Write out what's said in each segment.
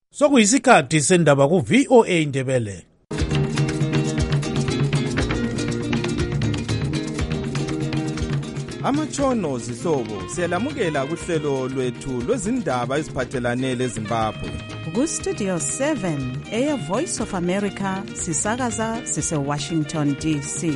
Sokuyisikhathi sendaba ku VOA Indebele. Amatshono zihlobo siyalamukela kuhlelo lwethu lwezindaba eziphathelane leZimbabwe. Ku Studio 7 eya Voice of America sisakaza sise Washington DC.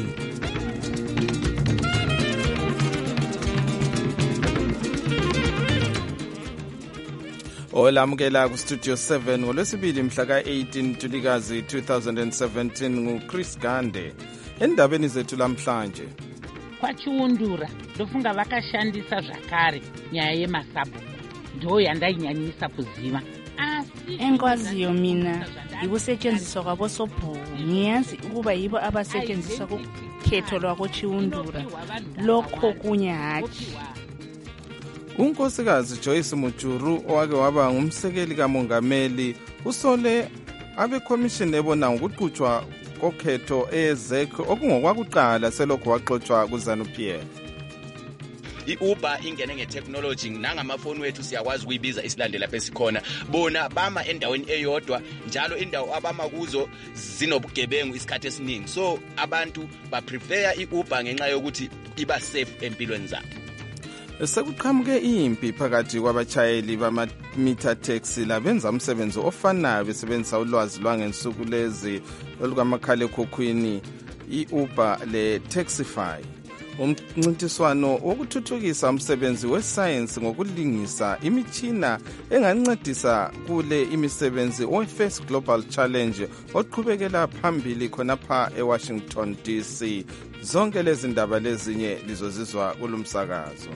Olamukela ku Studio 7 ngolwesibili mhla ka-18 Ntulikazi 2017 nguChris Gande. Endabeni zethu lamhlanje. Kwachiundura ndofunga vakashandisa zvakare nyaya yemasabhuku ndo yandainyanyisa kuziva. Engikwaziyo mina ikusetshenziswa kwabosobhuku ngiyazi ukuba yibo abasetshenziswa kukhetho lwakochiundura lokho kunye hatshi. Unkosikazi Joyce Mujuru owake waba ngumsekeli kamongameli usole abekhomishini ebona ngokuqhutshwa kokhetho ezek okungokwakuqala selokho waxoxwa kuZANU-PF. I-Uber ingene nge-technology nangamafoni wethu siyakwazi ukuyibiza isilande lapha esikhona bona bama endaweni eyodwa njalo indawo abama kuzo zinobugebengu isikhathi esiningi so abantu baprefer i-Uber ngenxa yokuthi iba safe empilweni zabo. Sekuqhamuke impi phakathi kwabachayeli bama-meter taxi labenza umsebenzi ofanayo besebenzisa ulwazi lwangensuku lezi olukamakhalekhukhwini i-Uber le-Taxify. Umncintiswano wokuthuthukisa umsebenzi wesayensi ngokulingisa imitshina engancedisa kule imisebenzi we-First Global Challenge oqhubekela phambili khonapha eWashington DC. Zonke lezi ndaba lezinye lizozizwa kulumsakazo.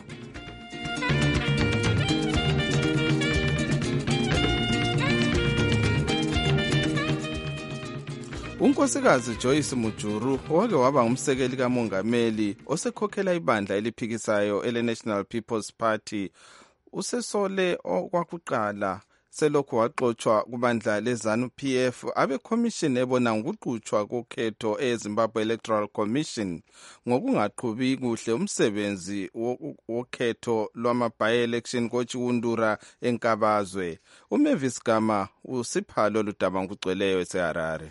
Unkosikazi Joyce Mujuru owake waba ngumsekeli kamongameli osekhokhela ibandla eliphikisayo ele-National People's Party usesole okwakuqala selokho waxoxwa kubandla leZANU-PF abekhomishini ebona ngokuqhutshwa kokhetho eZimbabwe Electoral Commission ngokungaqhubi kuhle umsebenzi wokhetho lwama-by-election kochiundura enkabazwe. uMavis Gama usiphalo ludaba ngokugcweleyo eseHarare.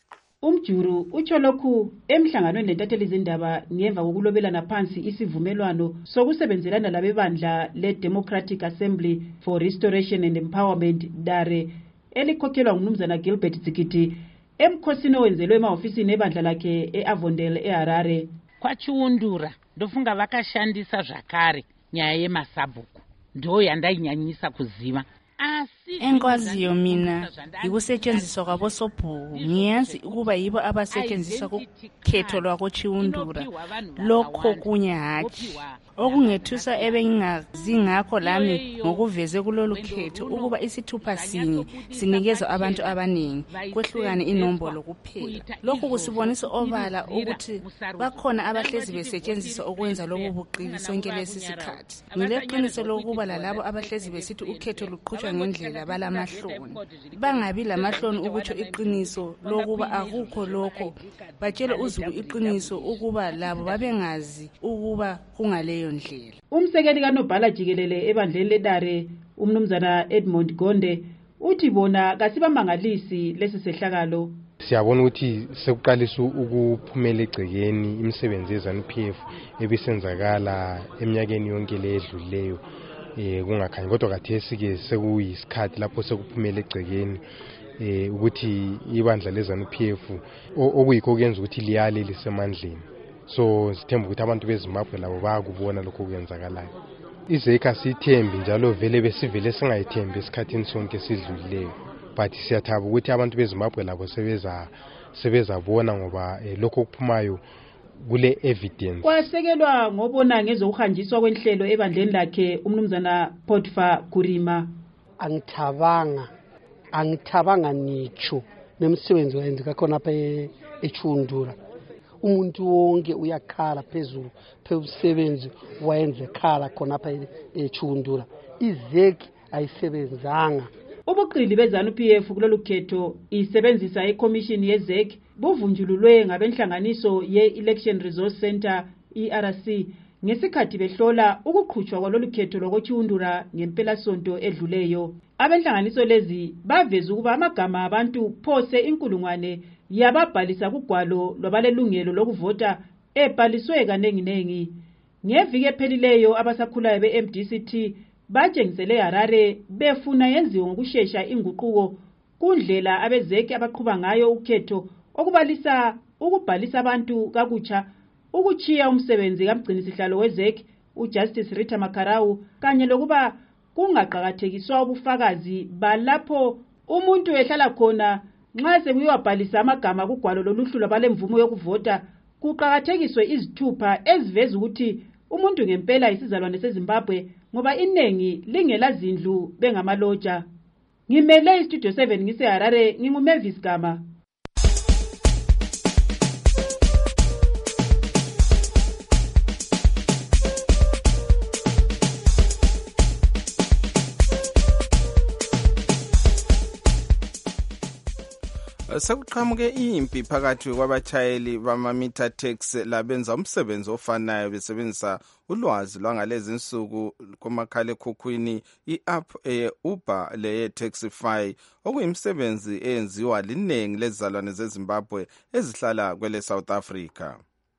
Umjuru utsho lokhu emhlanganweni lentatheli zindaba ngemva kokulobelana phansi isivumelwano sokusebenzelana labebandla le-Democratic Assembly for Restoration and Empowerment DARE elikhokhelwa ngumnumzana Gilbert Tsikiti emkhosini owenzelwe emahofisini ebandla lakhe e-Avondale eHarare. Kwachiundura ndofunga vakashandisa zvakare nyaya yemasabhuku ndo yandainyanyisa kuziva. Engikwaziyo mina ikusetshenziswa kwabosobhuku ngiyazi ukuba yibo abasetshenziswa kukhetho lwakochiundura lokho kunye hatshi. Okungethusa ebengingazi ngakho lami ngokuveze kulolu khetho ukuba isithupha sinye sinikezwa abantu abaningi kwehlukane inombolo kuphela. Lokhu kusibonisa obala ukuthi bakhona abahlezi besetshenziswa ukwenza lobu buqili sonke lesi sikhathi. Ngileqiniso lokuba lalabo abahlezi besithi ukhetho luqhutshwa ngendlela balamahloni. Bangabi lamahloni ukuthi iqiniso lokuba akukho lokho batshele uZulu iqiniso ukuba labo babengazi ukuba kungaleyo ndlela. Umsekeli kaNobhala Jikelele ebandleni leDare umnumzana Edmond Gonde uthi bona kasibamangalisi lesi sehlakalo. Siyabona ukuthi sekuqalisa ukuphumela egcekeni imisebenzi yeZANU-PF ebisenzakala eminyakeni yonke ledlulileyo kungakhanyi kodwa khathesi ke sekuyisikhathi lapho sekuphumela egcekeni ukuthi ibandla leZANU-PF okuyikho kuyenza ukuthi liyale lisemandleni. So sithemba ukuthi abantu beZimbabwe labo bayakubona lokho kuyenzakalayo. Izeka sithembi njalo vele besivele singayithembi esikhathini sonke sidlulileyo. But siyathaba ukuthi abantu beZimbabwe labo sebezabona ngoba lokho kuphumayo kule evidence. Kwasekelwa ngobona ngezokuhanjiswa kwenhlelo ebandleni lakhe umnumzana Potiphar Kurima. Angithabanga nicho nemsebenzi wenzeka khona apha eChundura. Umuntu wonke uyakhala phezulu phezulu wayenze khala khona apha eChundura. Izeki ayisebenzanga. Ubuqili beZANU-PF kulolu khetho isebenzisa iCommission yeZEC buvunjululwe ngabenhlanganiso ye-Election Resource Center ERC ngesikhathi behlola ukuqhutshwa kwalolu khetho lokochiundura ngempelasonto edluleyo. Abenhlanganiso lezi baveza ukuba amagama abantu phose inkulungwane yababhalisa kugwalo lwabalelungelo lokuvota ebhaliswe kanenginengi. Ngeviki ephelileyo abasakhulayo be-MDCT batshengisele Harare befuna yenziwe ngokushesha inguquko kundlela abezeki abaqhuba ngayo ukhetho okubalisa ukubhalisa abantu kakutsha, ukuchiya umsebenzi kamgcinisihlalo wezeki uJustice Rita Makarau kanye lokuba kungaqhakathekiswa ubufakazi balapho umuntu ehlala khona nxa sekuyobhalisa amagama kugwalo loluhlu lwabalemvumo yokuvota. Kuqhakathekiswe izithupha eziveza ukuthi umuntu ngempela isizalwane seZimbabwe ngoba inengi lingela zindlu bengamaloja. Ngimele istudio 7 ngise Harare, nginguMavis Gama. Sekuqhamuke impi phakathi kwabatshayeli bama-meter taxi labenza umsebenzi ofanayo besebenzisa ulwazi lwangalezi insuku kumakhalekhukhwini i-app Uber leye-Taxify, okuyimisebenzi eyenziwa linengi lezizalwane zeZimbabwe ezihlala kwele South Africa.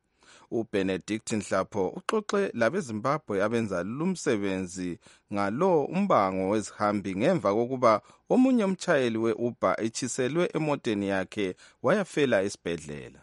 uBenedict Nhlapho uxoxe labeZimbabwe abenza lumsebenzi ngalo umbango wezihambi ngemva kokuba omunye umtshayeli we-Uber echiselwe emoteni yakhe wayafela esibhedlela.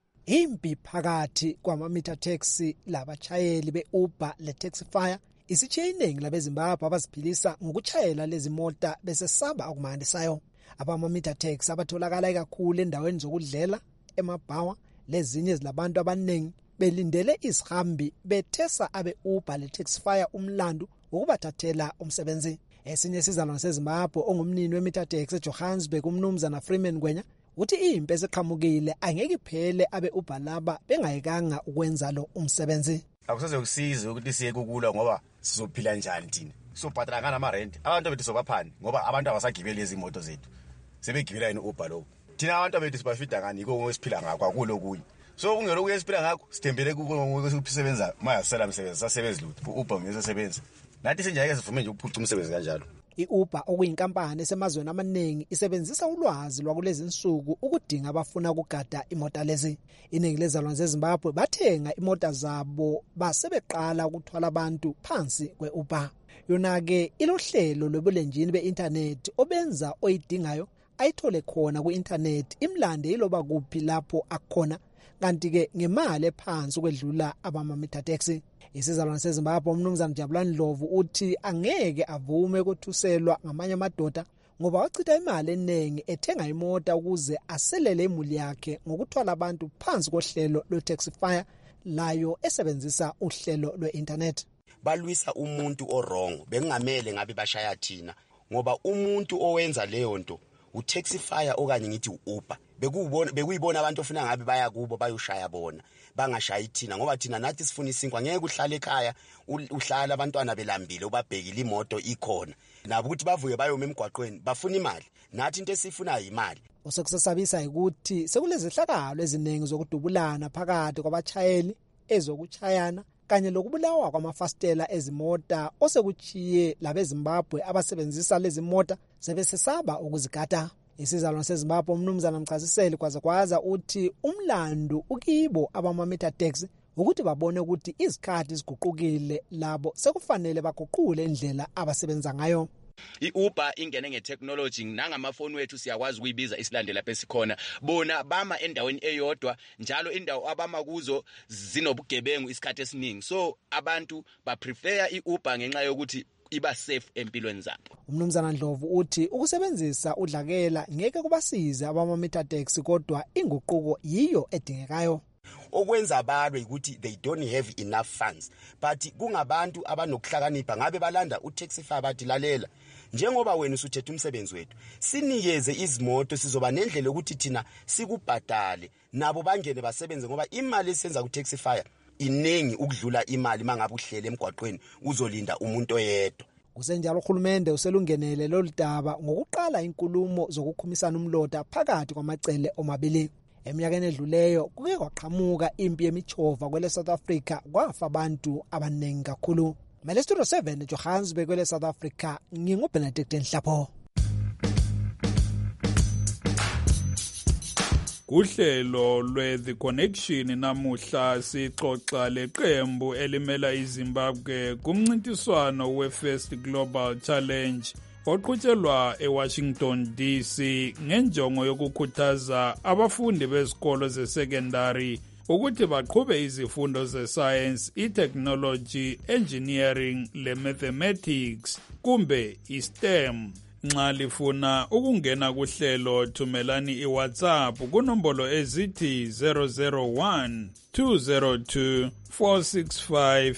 Impi phakathi kwama-meter taxi labatshayeli be-Uber le-Taxify isitshiye iningi labeZimbabwe abaziphilisa ngokutshayela lezi mota besesaba akumandisayo. Abama-meter taxi abatholakala kakhulu endaweni zokudlela, emabhawa lezinye ezilabantu abaningi belindele izihambi bethesa abe-Uber le-Taxify umlandu wokubathathela umsebenzi. Esinye isizalwane seZimbabwe ongumnini we-meter taxi eJohannesburg umnumzana Freeman Ngwenya uthi impi esiqhamukile angeke iphele abe-Uber laba bengayekanga ukwenza lo umsebenzi. Akusezokusiza ukuthi siye kukulwa ngoba sizophila njani thina. Sobhadala nganamarent. Abantu bethu sobaphani ngoba abantu abasagibeli izimoto zethu. Sebegibela i-Uber lokho. Thina abantu bethu sibafida ngani iko ngesiphila ngakho akulo kuyi. So kungeloku esiphila ngakho sithembele kusebenza mayasela umsebenzi sasebenza lutho u-Uber ngesebenza. Nathi sinjake sivume nje ukuphuca umsebenzi kanjalo. I-Uber okuyinkampani esemazweni amaningi isebenzisa ulwazi lwakulezi insuku ukudinga abafuna ukugada imota lezi. Iningi lezalwane zeZimbabwe bathenga imota zabo basebeqala ukuthwala abantu phansi kwe-Uber. Yona-ke ilohlelo lobulenjini be-internet obenza oyidingayo ayithole khona ku-internet imlande iloba kuphi lapho akhona, kanti-ke ngemali ephansi ukwedlula abama-meter taxi. Isizalwane seZimbabwe umnumzana Jabulani Ndlovu uthi angeke avume ukuthuselwa ngamanye amadoda ngoba wachitha imali eningi ethenga imota ukuze aselele imuli yakhe ngokuthwala abantu phansi kohlelo lwe-Taxify layo esebenzisa uhlelo lwe-internet. Balwisa umuntu orongo bengamele ngabe bashaya thina ngoba umuntu owenza leyo nto uTaxify okanye ngithi u-Uber bekuyibona abantu ofuna ngabe baya kubo bayoshaya bona bangashayi thina ngoba thina nathi sifuna isinkwa ngeke uhlale ekhaya uhlala abantwana belambile ubabhekile imoto ikhona nabo ukuthi bavuke bayoma emgwaqweni bafuna imali nathi into esifuna imali. Osekusasabisa ukuthi sekulezihlakalo eziningi zokudubulana phakathi kwabatshayeli, ezokuchayana kanye lokubulawa kwamafastela ezimota osekuchiye labeZimbabwe abasebenzisa lezi mota sebesesaba ukuzigada. Isizalwane seZimbabwe umnumzana Mchaziseli kwaza uthi umlandu ukibo abama-meter taxi ukuthi babone ukuthi izikhathi ziguqukile labo sekufanele baguqule indlela abasebenza ngayo. I-Uber ingene ngetechnology nangamafoni wethu siyakwazi ukuyibiza isilandela pesikhona bona bama endaweni eyodwa njalo indawo abama kuzo zinobugebengu isikhathi esiningi so abantu baprefer i-Uber ngenxa yokuthi iba safe empilweni zabo. Umnumzana Ndlovu uthi ukusebenzisa udlakela ngeke kubasize abama-meter taxi kodwa inguquko yiyo edingekayo. Okwenza balwe ukuthi they don't have enough funds but kungabantu abanokuhlakanipha ngabe balanda uTaxify bathi lalela njengoba wena usuthethe umsebenzi wethu sinikeze izimoto sizoba nendlela ukuthi thina sikubhadale nabo bangene basebenze ngoba imali esenza kuTaxify iningi ukudlula imali mangabe uhlele emgwaqweni uzolinda umuntu oyedwa. Kusenjalo uhulumende uselungenele lolu daba ngokuqala inkulumo zokukhumisana umlota phakathi kwamacele omabili. Eminyakeni edluleyo kuke kwaqhamuka impi yemichova kwele South Africa kwafa abantu abaningi kakhulu. Mele Studio 7 Johannesburg kwele South Africa nginguBenedict Nhlapho. Kuhlelo lwe-The Connection namuhla sixoxa leqembu elimela iZimbabwe kumncintiswano we-First Global Challenge oqhutshelwa eWashington DC ngenjongo yokukhuthaza abafundi bezikolo ze-secondary ukuthi baqhube izifundo ze-science, i-technology, engineering le-mathematics kumbe i-STEM. Nxa lifuna ukungena kuhlelo thumelani iWhatsApp kunombolo ezithi 001 202 465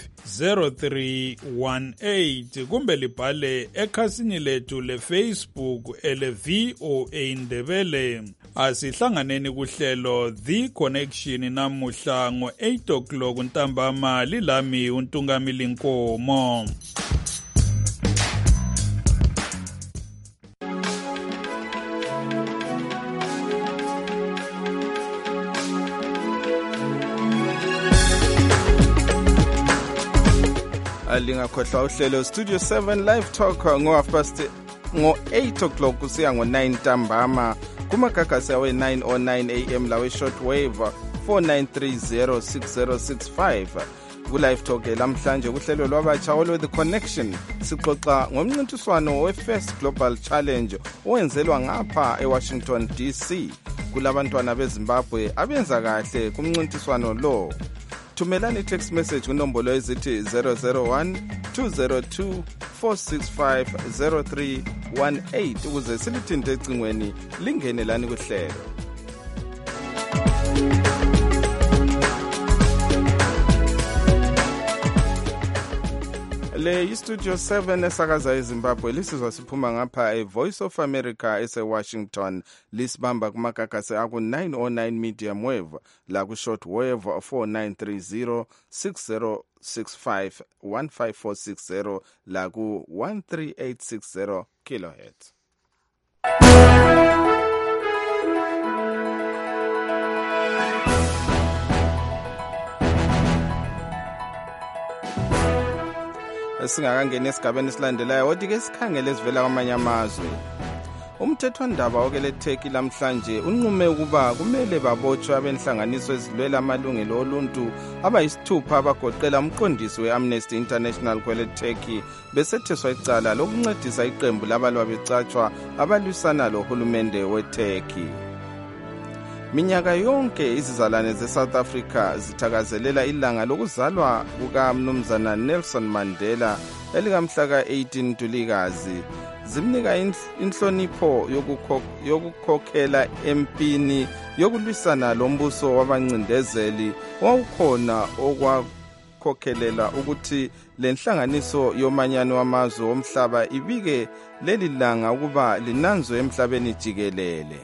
0318 kumbe libhale ekhasini lethu leFacebook ele-VOA Ndebele. Asihlanganeni kuhlelo The Connection namuhla ngo-8 o'clock ntambama lilami uNtungamili Nkomo. Lingakhohlwa uhlelo Studio 7 Live Talk ngo-8 o'clock kusiya ngo-9 ntambama kumagagasi awe 909 AM lawe shortwave 49306065. Ku-Live Talk lamhlanje kuhlelo lwabatsha olwe-The Connection sixoxa ngomncintiswano we-First Global Challenge owenzelwa ngapha eWashington DC. Kulabantwana beZimbabwe abenza kahle kumncintiswano lo. Thumelani text message kunombolo ezithi 001 202 465 0318 ukuze silithinte ecingweni lingene lani kuhlelo. Le Studio 7 esakaza eZimbabwe lisizwa siphuma ngapha eVoice of America eseWashington lisibamba kumagagasi aku-909 medium wave la ku-short wave 4930 6065 15460 la ku-13860 kilohertz. Singakangena esigabeni esilandelayo kodwa-ke sikhangele esivela kwamanye amazwe. Umthethwandaba okele Turkey lamhlanje unqume ukuba kumele babotshwe abenhlanganiso ezilwela amalungelo oluntu abayisithupha abagoqela umqondisi we-Amnesty International kwele Turkey besetheswa icala lokuncedisa iqembu labalwa becatshwa abalwisana lohulumende weTurkey. Minyaka yonke izizalwane ze-South Africa zithakazelela ilanga lokuzalwa kukaMnumzana Nelson Mandela elikamhla ka-18 Ntulikazi. Zimnika inhlonipho yokukhokhela empini yokulwisana lombuso wabancindezeli wawukhona okwakhokhelela ukuthi lenhlanganiso yomanyano wamazwe omhlaba ibike leli langa ukuba linanzwe emhlabeni jikelele.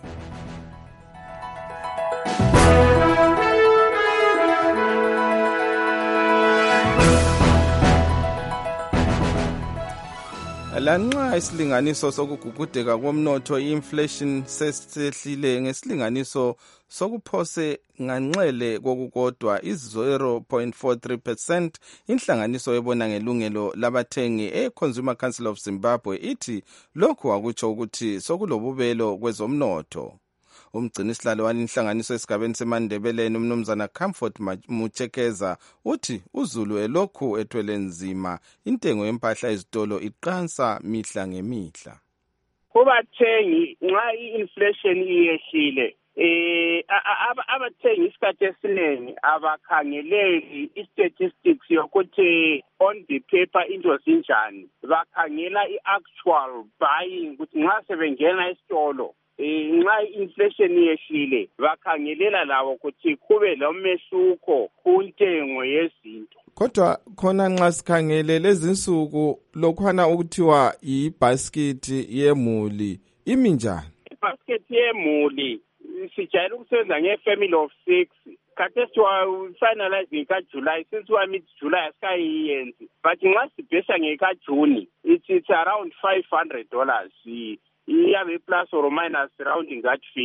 Lanxa isilinganiso sokugugudeka komnotho i-inflation sesehlile ngesilinganiso sokuphose nganxele kokukodwa i-0.43%, inhlanganiso ebona ngelungelo labathengi e-Consumer Council of Zimbabwe ithi lokhu akutsho ukuthi sokulobubelo kwezomnotho. Umgcinisihlalo walinhlanganiso esigabeni seMandebeleni uMnumzana Comfort Muchekeza uthi uZulu elokhu ethwele nzima intengo yempahla ezitolo iqansa mihla ngemihla. Kubathengi nxa i-inflation iyehlile abathengi isikhathi esiningi abakhangeleli i-statistics yokuthi on the paper into zinjani, bakhangela i-actual buying ukuthi nxa sebengena esitolo nxa inflation yehlile bakhangelela lawo ukuthi kube lomehluko kuntengo yezinto. Kodwa khona nxa sikhangele lezi nsuku lokhwana ukuthiwa yi-basket yemuli imi njani? I-basket yemuli sijayele ukusebenza nge-family of 6. Khathesi finalizing kaJuly, since we are mid-July asikayenzi, but nxa sibhesa ngekaJuni it's around $500. Iyabe plus or minus rounding that figure.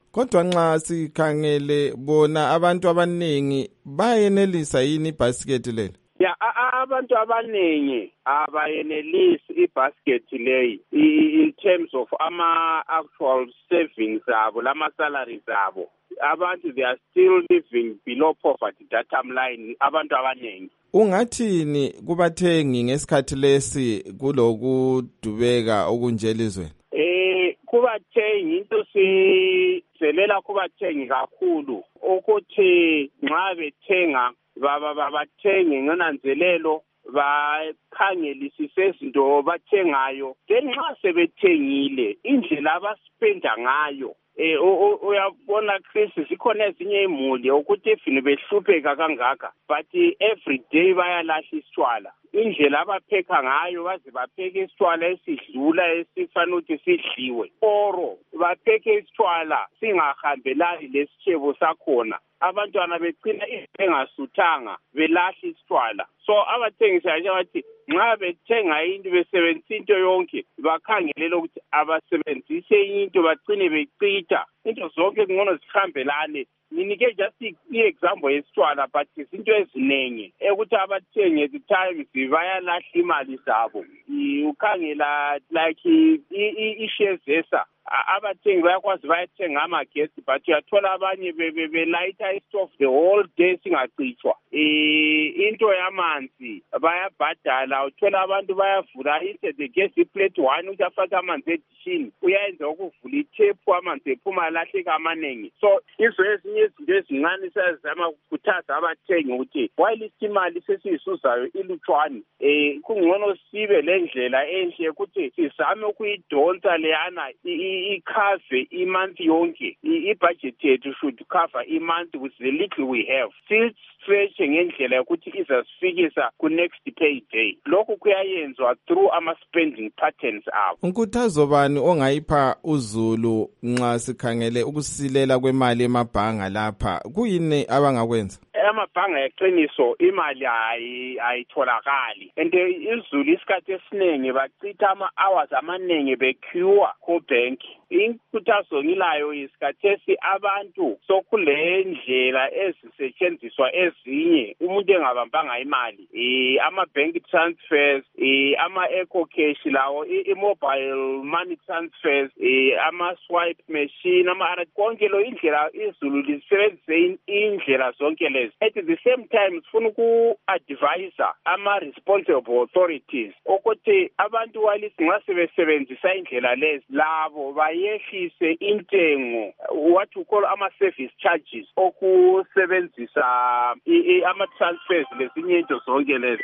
Kodwa nxa sikhangele bona abantu abaningi bayenelisa yini ibhasiketi leli? Ya abantu abaningi abayenelisi ibasket leyi in terms of actual savings abo lama salaries abo. Abantu they are still living below poverty datum line abantu abaningi. Ungathini kubathengi ngesikhathi lesi kulokudubeka okunjelizweni? Kubathengi into sizelela kubathengi kakhulu ukuthi nxa bethenga bathenge ngonanzelelo bakhangelisise izinto bathengayo then nxa sebethengile indlela abaspenda ngayo uyabona Chris zikhona ezinye imuli ukuthi ifini behlupheka kangaka but every day bayalahla isitshwala indlela abapheka ngayo baze bapheke isitshwala esidlula esifanele ukuthi sidliwe oro bapheke isitshwala singahambelani lesitshebo sakhona abantwana becina bengasuthanga belahla isitshwala so abathengisi bathi nxa bethenga into besebenzisa into yonke bakhangelela ukuthi abasebenzise into bagcine becitha into zonke kungcono zihambelane nginike just i-example yesitshwala but izinto ezinengi ukuthi abathengi at the times bayalahla imali zabo ukhangela like i-shares esa abathengi bayakwazi bayathenga amagesi but uyathola abanye belayitha istove the whole day singacitshwa into yamanzi bayabhadala uthola abantu bayavula the gas plate 1 ukuthi afake amanzi edishini uyayenza ukuvula itepu amanzi ephuma alahleka amaningi so izo ezinye izinto ezincane siyazama ukukhuthaza abathengi ukuthi while imali sesiyisuzayo ilutshwane kungcono sibe le ndlela enhle ukuthi sizame ukuyidonsa leyana ikhave imonth yonke ibudget yethu should cover imonth with the little we have stretch ngendlela yokuthi izasifikisa ku next payday lokho kuyayenzwa through ama spending patterns abo. Unkuthazo bani ongayipha uzulu nxa sikhangele ukusilela kwemali emabhanga lapha kuyini abangakwenza? Amabhanga eqiniso imali ayitholakali and izulu isikhathi esiningi bachitha ama-hours amaningi bequeue ku-bank. Inkuthazo ngilayo isikhathesi abantu sokule ndlela ezisetshenziswa ezinye umuntu engabambanga imali ama-bank transfers ama-eco cash lawo i-mobile money transfers ama-swipe machine konke lo indlela izulu lisebenzise indlela zonke lezi. At the same time sifuna uku-advisa ama-responsible authorities ukuthi abantu walisi nxa sebesebenzisa indlela lezi labo bayehlise intengo what we call ama-service charges okusebenzisa ama-transfers lezinye into zonke lezi.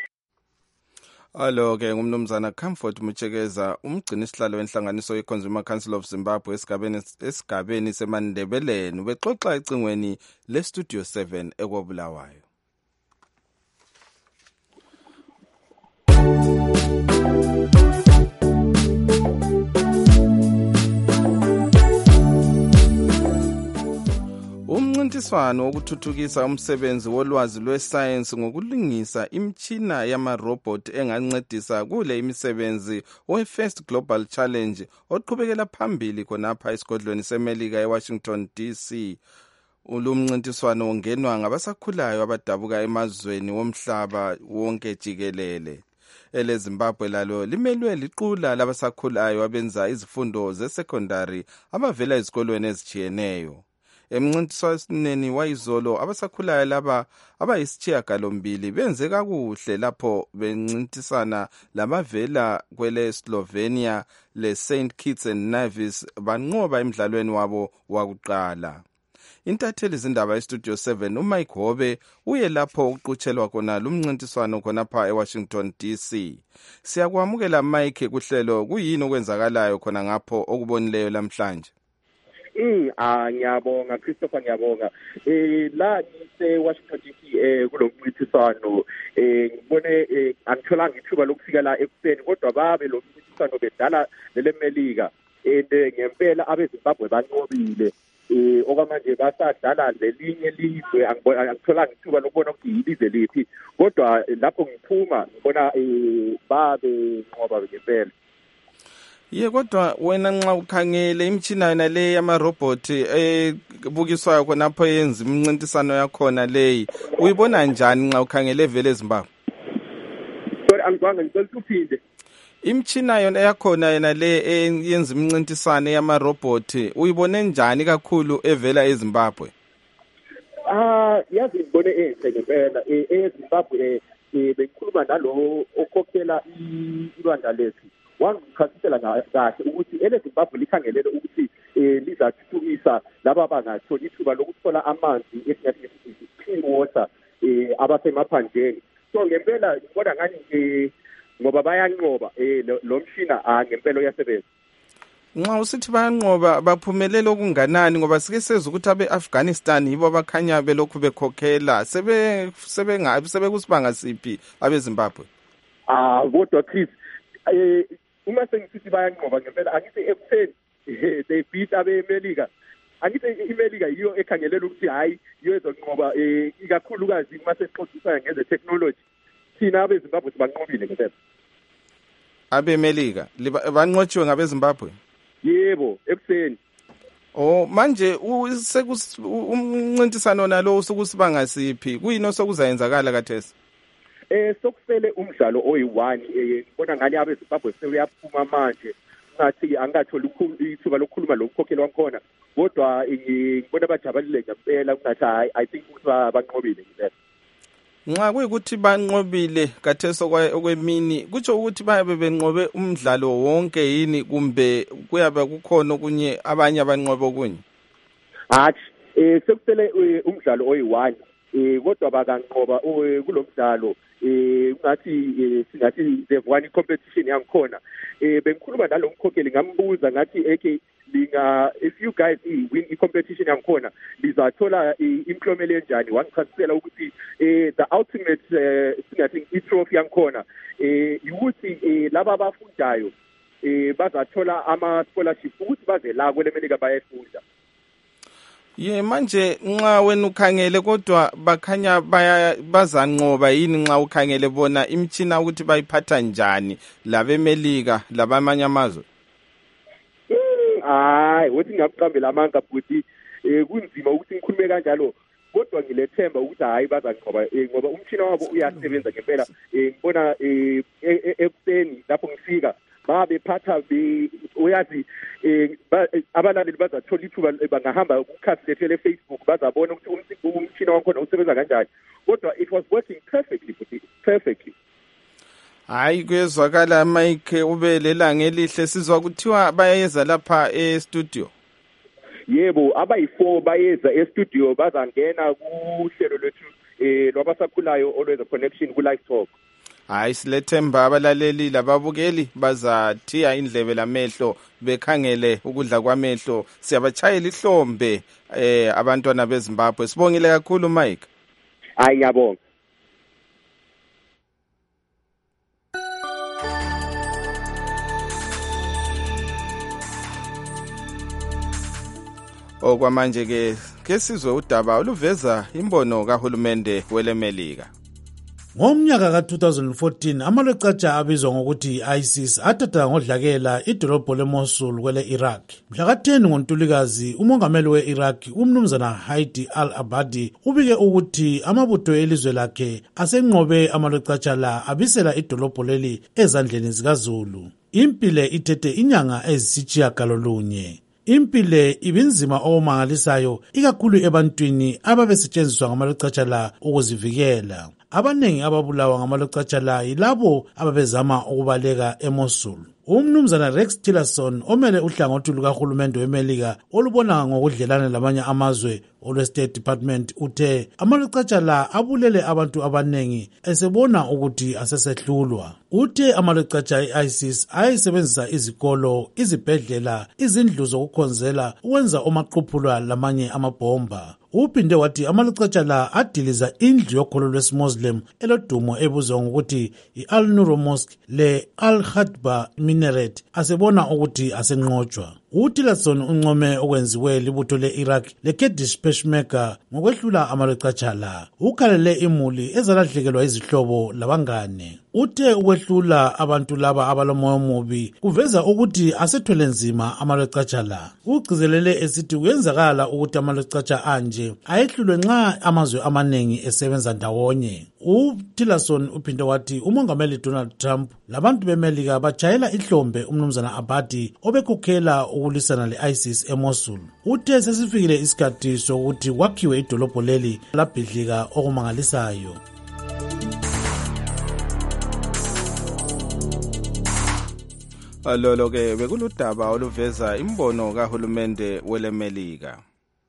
Alo-ke ngumnumzana Comfort Mutshekeza umgcini isihlalo wenhlanganiso ye-Consumer Council of Zimbabwe esigabeni semandebeleni bexoxa ecingweni le-Studio 7 ekobulawayo. Umncintiswano wokuthuthukisa umsebenzi wolwazi lwesayensi ngokulungisa imitshina yamarobot engancedisa kule imisebenzi we-First Global Challenge oqhubekela phambili khonapha esigodlweni seMelika eWashington DC. Ulumncintiswano ungenwa ngabasakhulayo abadabuka emazweni womhlaba wonke jikelele. EleZimbabwe lalo limelwe liqula labasakhulayo abenza izifundo ze-secondary abavela ezikolweni ezitshiyeneyo. Emncintiswaneni wayizolo abasakhulayo laba abayisishiyagalombili benze kakuhle lapho bencintisana labavela kwele Slovenia le St Kitts and Nevis banqoba emidlalweni wabo wakuqala. Intatheli zindaba eStudio 7 uMike Hobe uye lapho uqutshelwa khona lumncintiswano khonapha eWashington DC. Siyakwamukela Mike kuhlelo kuyini okwenzakalayo khona ngapho okubonileyo namhlanje? Ngiyabonga Christopher ngiyabonga la Washington DC kulomncintiswano ngibone angitholanga ithuba lokufika la ekuseni kodwa babe lo mncintiswano bedala leMelika ngempela abeZimbabwe banqobile okwamanje basadlala lelinye lizwe angitholanga ithuba lokubona ukuthi yilizwe liphi kodwa lapho ngiphuma ngibona babe nqoba ngempela. Ye kodwa wena nxa ukhangele imtshina yona le yamarobot ebukiswayo khonapho yenza imncintisano yakhona leyi uyibona njani nxa ukhangele vele eZimbabwe? Sorry angizwanga ngicela uphinde. Imtshina yona yakhona yena le yenza imncintisano yamarobot uyibone njani kakhulu evela eZimbabwe? Yazi ngibone enhle ngempela eZimbabwe bengikhuluma nalo okhokhela ilwanda lethu. Wangichasisela kahle ukuthi eleZimbabwe likhangelele ukuthi lizathuthukisa laba bangatholi ithuba lokuthola amanzi esingathi clean water abasemaphandleni. So ngempela ngibona ngani ngoba bayanqoba lo mshina ngempela uyasebenza. Nxa usithi bayanqoba baphumelele okunganani ngoba sike sezwe ukuthi abe-Afghanistan yibo abakhanya belokhu bekhokhela sebekusibanga siphi abeZimbabwe? Kodwa Chris uma sengisithi bayanqoba ngempela angithi ekutheni they beat abeMelika. Angithi iMelika yiyo ekhangelela ukuthi hayi yiyo ezonqoba ikakhulukazi uma sesixoxisana ngeze technology. Thina abeZimbabwe sibanqobile ngempela. abeMelika banqotshiwe ngabeZimbabwe? Yebo, ekuseni. Manje umncintisano nalo usukusibanga siphi? Kuyini osokuzayenzakala kathesi? Sokusele umdlalo oyi1 ngibona ngani abeZimbabwe sebeyaphuma manje. Ngathi angatholi ithuba lokukhuluma lokukhokhela wankhona. Kodwa ngibona bajabulile ngempela ngathi I think ukuthi banqobile ngempela. Nxa kuyikuthi banqobile kathesi okwemini kutsho ukuthi bayabe benqobe umdlalo wonke yini kumbe kuyabe kukhona okunye abanye abanqobo kunye? Sekusele umdlalo oyi1 kodwa bakanqoba kulomdlalo singathi the one competition yangikhona bengikhuluma nalo mkhokheli ngambuza ngathi if you guys win i-competition yangikhona lizathola imklomelo enjani. Wangichasisela ukuthi the ultimate singathi i-trophy yangikhona ukuthi laba abafundayo bazathola ama-scholarship ukuthi baze la kwelemelika bayefunda. Manje nxa wena ukhangele kodwa bakhanya bazanqoba yini nxa ukhangele bona imtshina ukuthi bayiphatha njani labeMelika labamanye amazwe? Wothi ngiyaqambela amanga futhi kunzima ukuthi ngikhulume kanjalo kodwa ngilethemba ukuthi hayi bazanqoba ngoba umtshina wabo uyasebenza ngempela. Ngibona ekuseni lapho ngifika babephatha uyazi abalaleli bazathola ithuba bangahamba kukhasi lethu le-Facebook bazabona ukuthi umtshina wakhona usebenza kanjani kodwa it was working perfectly. Hayi kuyezwakala Mike ube lelanga elihle sizwa kuthiwa bayeza lapha e-studio. Yebo abayi4 bayeza e-studio bazangena kuhlelo lwethu lwabasakhulayo always a connection ku live talk. Hayi silethemba abalaleli lababukeli bazathiya indlebe lamehlo bekhangele ukudla kwamehlo. Siyabachayela ihlombe abantwana beZimbabwe. Sibongile kakhulu Mike. Ngiyabonga. Okwamanje ke sizwe udaba oluveza imbono kahulumende weleMelika. Ngomnyaka ka-2014 amalwecatsha abizwa ngokuthi ISIS athatha ngodlakela idolobho leMosul kwele Iraq. Mhla ka-10 ngoNtulikazi umongameli we-Iraq umnumzana Haidi al-Abadi ubike ukuthi amabutho elizwe lakhe asenqobe amalwecatsha la abisela idolobho leli ezandleni zikaZulu. Impile ithethe inyanga ezisitshiyagalolunye. Impile ibinzima okumangalisayo ikakhulu ebantwini ababesetshenziswa ngamalwecatsha la ukuzivikela. Abanengi ababulawa ngamalwecatsha la yilabo ababezama ukubaleka eMosul. Umnumzana Rex Tillerson omele uhlangothi lukahulumende weMelika olubona ngokudlelana lamanye amazwe olwe-State Department uthe amalwecatsha la abulele abantu abanengi esebona ukuthi asesehlulwa. Uthe amalwecatsha e-ISIS ayisebenzisa izikolo, izibhedlela, izindlu zokukhonzela ukwenza omaqhuphula lamanye amabhomba. Uphinde wathi amalwecatsha la adiliza indlu yokholo lwesiMuslim elodumo ebuzwa ngokuthi i-Al-Nur Mosque le Al-Khadba Minaret asebona ukuthi asenqotshwa. uTillerson uncome okwenziwe libutho le-Iraq le-Kurdish Peshmerga ngokwehlula amalwecatshana. Ukhalele imuli ezalahlekelwa izihlobo labangane. Uthe ukwehlula abantu laba abalomoya omubi kuveza ukuthi asethwele nzima amalwecatshana. Ugcizelele esithi kuyenzakala ukuthi amalwecatsha anje ayehlulwe nxa amazwe amaningi esebenza ndawonye. uTillerson uphinde wathi umongameli Donald Trump labantu beMelika bajayela ihlombe umnumzana Abadi obekhokhela ukulwisana le-ISIS eMosul. Uthe sesifikile isikhathi sokuthi kwakhiwe idolobho leli labhidlika okumangalisayo. Lolo ke bekuludaba oluveza imbono kahulumende weleMelika.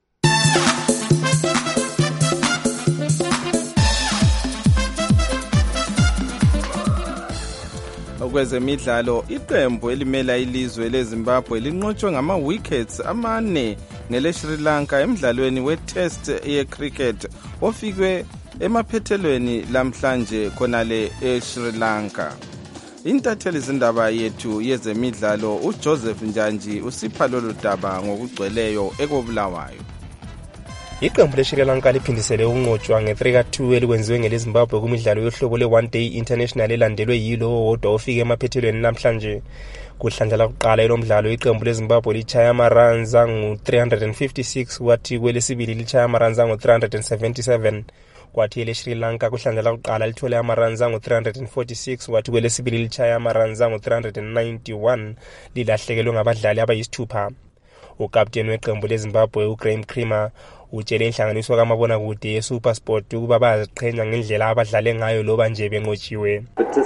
Okwezemidlalo, iqembu elimela ilizwe leZimbabwe linqotshwe ngama-wickets amane ngele Sri Lanka emidlalweni we-test ye-cricket ofikwe emaphethelweni lamhlanje khonale eSri Lanka. Intatheli zindaba yethu yezemidlalo uJoseph Njanji usipha lolu daba ngokugcweleyo ekobulawayo. Iqembu leSri Lanka liphindisele ukunqotshwa nge-3-2 elikwenziwe ngeleZimbabwe kumidlalo yohlobo le-One Day International elandelwe yilo wodwa ofike emaphethelweni namhlanje. Kuhlandla lakuqala elomdlalo iqembu leZimbabwe lichaya ama-runs angu-356 kwathi kwelesibili lichaya ama-runs angu-377. Kwathi eleSri Lanka kuhlandla lakuqala lithole ama-runs angu-346 kwathi kwelesibili lichaya ama-runs angu-391 lilahlekelwe ngabadlali abayisithupha. Ukapteni weqembu leZimbabwe uGraham Creamer utshele inhlanganiso kamabonakude yeSuperSport ukuba bayaziqhenya ngendlela abadlale ngayo loba nje benqotshiwe.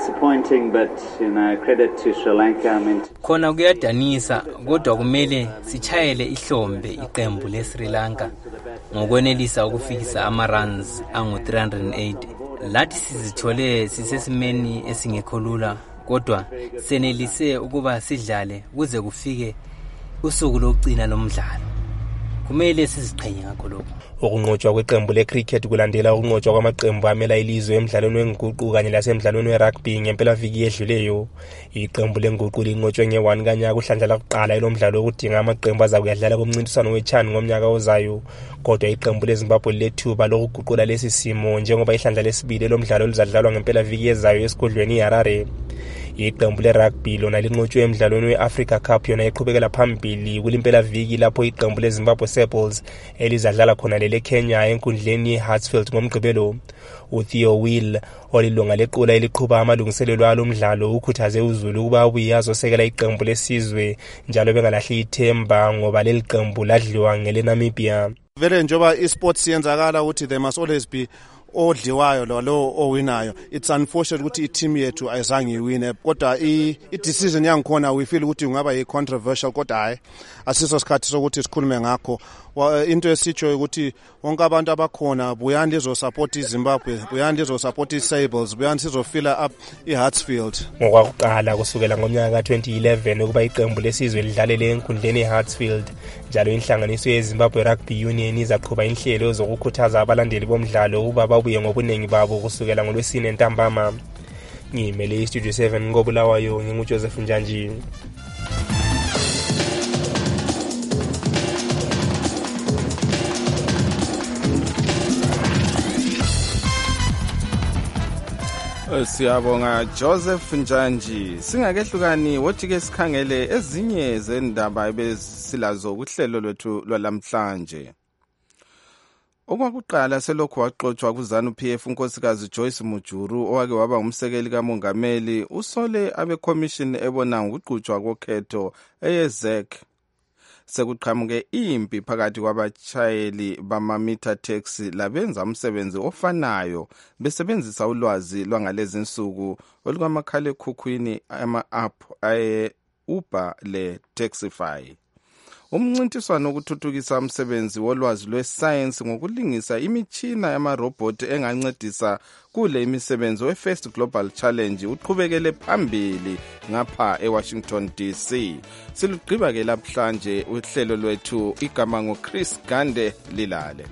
Khona kuyadanisa kodwa kumele sichayele ihlombe iqembu leSri Lanka ngokwenelisa ukufikisa ama-runs angu-308. Lathi sizithole sisesimeni esingekho lula kodwa senelise ukuba sidlale kuze kufike usuku lokugcina lomdlalo. Kumele siziqhenye ngakho lokho. Ukunqotshwa kweqembu lecricket kulandela ukunqotshwa kwamaqembu amela ilizwe emidlalweni wenguqu kanye lasemidlalweni werugby ngempelaviki edluleyo. Iqembu lenguqu linqotshwe nge-1 kanyaka kuhlandla lakuqala elomdlalo okudinga amaqembu azakuyadlala kumncintiswano weChan ngomnyaka ozayo. Kodwa iqembu leZimbabwe lethuba lokuguqula lesi simo njengoba ihlandla lesibili elomdlalo lizadlalwa ngempelaviki ezayo esigodlweni iHarare. Iqembu lerugby lona linqotshwe emidlalweni we-Africa Cup yona iqhubekela phambili kulimpelaviki lapho iqembu leZimbabwe Sepals elizadlala khona leKenya enkundleni yeHartsfield ngomgqibelo. uTheo Will olilunga lequla eliqhuba amalungiselelo alomdlalo ukhuthaze uZulu ukuba abuye azosekela iqembu lesizwe njalo bengalahli ithemba ngoba leli qembu ladliwa ngeleNamibia. Vele njoba isports yenzakala ukuthi there must always be odliwayo lo owinayo. It's unfortunate ukuthi i-team yethu ayizange iwine kodwa i-decision yangikhona we feel ukuthi ungaba yi-controversial kodwa hayi asiso sikhathi sokuthi sikhulume ngakho. Into esitsho ukuthi wonke abantu abakhona buyani lizosupport iZimbabwe, buyani lizosupport iSables, buyani sizofila up iHartsfield. Ngokwakuqala kusukela ngomnyaka ka-2011 ukuba iqembu lesizwe lidlalele enkundleni eHartsfield njalo inhlanganiso yeZimbabwe Rugby Union izaqhuba inhlelo zokukhuthaza abalandeli bomdlalo ukuba babuye ngobuningi babo kusukela ngoLwesine ntambama. Ngimele iStudio 7 ngobulawayo nginguJoseph Njanji. Siyabonga Joseph Njanji. Singakehlukani wothi ke sikhangele ezinye zendaba ebesilazo kuhlelo lwethu lwalamhlanje. Okwakuqala selokhu waxoxwa kuZANU-PF unkosikazi Joyce Mujuru owake waba umsekeli kamongameli usole abeCommission ebona ngokuqhutshwa kokhetho eyeZEC. Sekuqhamuke impi phakathi kwabachayeli bama-meter taxi labenza umsebenzi ofanayo besebenzisa ulwazi lwangalezi nsuku olukamakhalekhukhwini ama-app aye-Uber le-Taxify. Umncintiswano wokuthuthukisa umsebenzi wolwazi lwesayensi ngokulingisa imitshina yamarobhothi engancedisa kule imisebenzi we-First Global Challenge uqhubekele phambili ngapha eWashington DC. Silugqiba ke namhlanje uhlelo lwethu igama ngoChris Gande Lilale.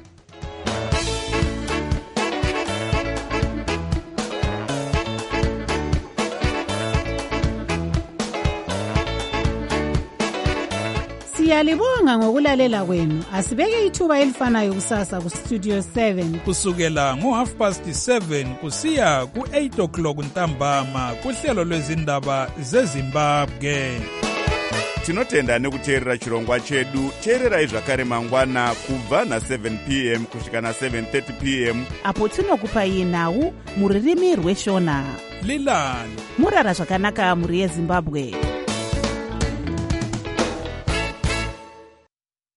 Siyalibonga ngokulalela kwenu. Asibeke ithuba elifanayo kusasa ku Studio 7 kusukela ngo7:30 kusiya ku8 o'clock ntambama kuhlelo lwezindaba zeZimbabwe. Tinotenda nekuteerera chirongwa chedu. Teererai zvakare mangwana kubva na7 p.m. kusvika na7:30 p.m. apo tinokupai nhau muririmi rweshona. Lilani murara zvakanaka muri yeZimbabwe.